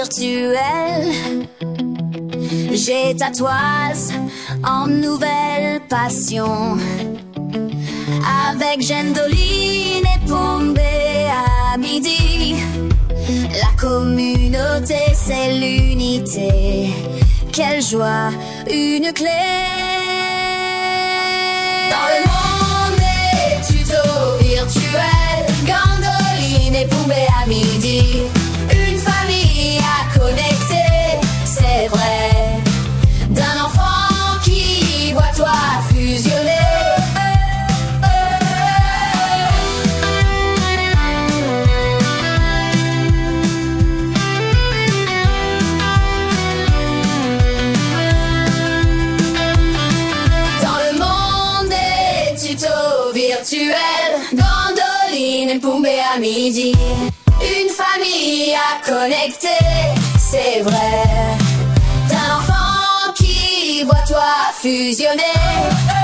virtuelle. J'ai tatouage en nouvelle passion. Avec Gendoline et Pombé à midi. La communauté, c'est l'unité. Quelle joie, une clé. Dans le monde des tutos virtuels, Gwendoline et Pombé à midi. Une famille à connecter, c'est vrai. D'un enfant qui voit toi fusionner. Gwendoline et Pombé à midi. Une famille à connecter, c'est vrai. D'un enfant qui voit toi fusionner.